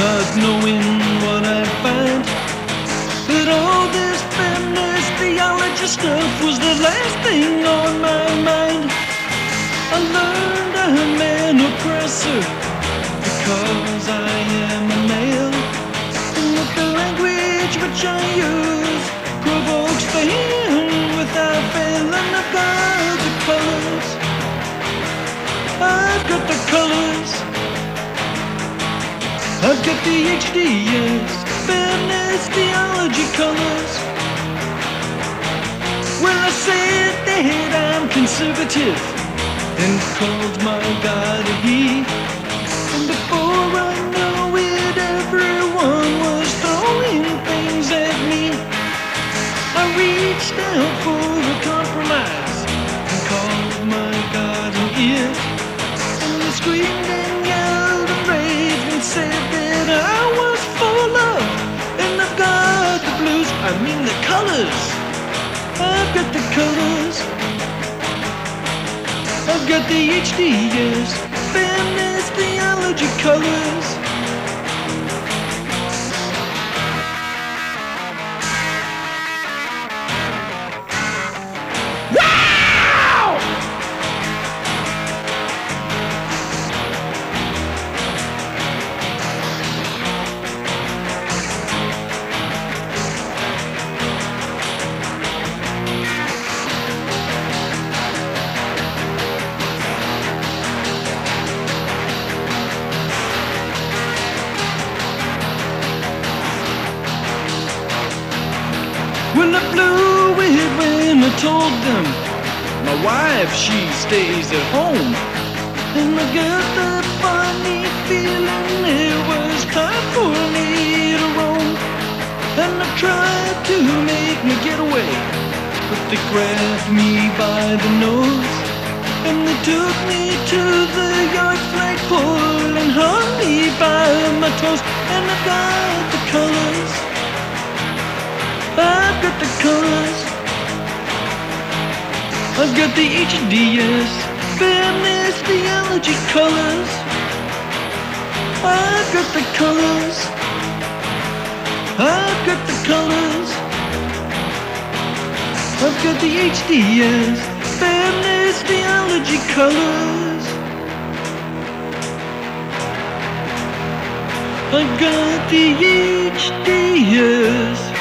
not knowing what I'd find. But all this feminist theology stuff was the last thing on my mind. I learned I'm an oppressor because I am a male, and that the language which I use provokes pain without fail. And I've got the colors, I've got the colors, I've got the HDS, feminist theology colors. Well, I said that I'm conservative and called my God a he. And before I knew it, everyone was throwing things at me. I reached out for a compromise and called my God an it. And they screamed and yelled and raved and said that I was full of, and I've got the blues, I mean the colors. I've got the colors, I've got the HDS, feminist theology colors. Wow! Well, I blew it when I told them my wife, she stays at home. And I got that funny feeling it was time for me to roam. And I tried to make me get away, but they grabbed me by the nose, and they took me to the yard flagpole and hung me by my toes. And I got the colors, I've got the colors, I've got the HDS, feminist theology colors. I've got the colors, I've got the colors, I've got the HDS, feminist theology colors. I've got the HDS.